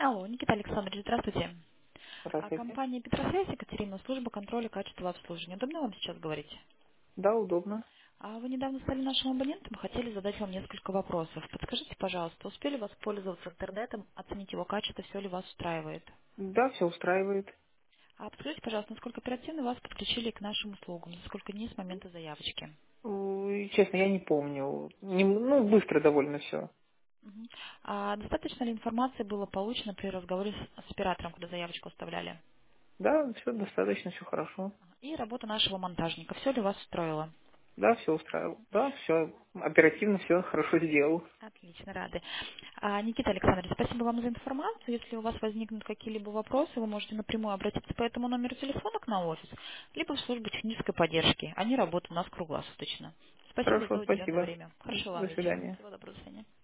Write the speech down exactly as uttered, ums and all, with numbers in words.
Алло, Никита Александрович, здравствуйте. А, Здравствуйте. Компания Петросвязь, Екатерина, служба контроля качества обслуживания. Удобно вам сейчас говорить? Да, удобно. А Вы недавно стали нашим абонентом, хотели задать вам несколько вопросов. Подскажите, пожалуйста, успели воспользоваться интернетом, оценить его качество, все ли вас устраивает? Да, все устраивает. А подскажите, пожалуйста, насколько оперативно вас подключили к нашим услугам, за сколько дней с момента заявочки? Ой, честно, я не помню. Не- ну, быстро довольно все. Мгм. А достаточно ли информации было получено при разговоре с, с оператором, когда заявочку оставляли? Да, все достаточно, все хорошо. И работа нашего монтажника, все ли вас устроило? Да, все устраивало. Да, все оперативно, все хорошо сделал. Отлично, рады. А, Никита Александрович, спасибо вам за информацию. Если у вас возникнут какие-либо вопросы, вы можете напрямую обратиться по этому номеру телефона к нам в офис, либо в службу технической поддержки. Они работают у нас круглосуточно. Спасибо Хорошо, за уделенное спасибо. время. Хорошего вам До вечера. свидания. Всего доброго, до свидания.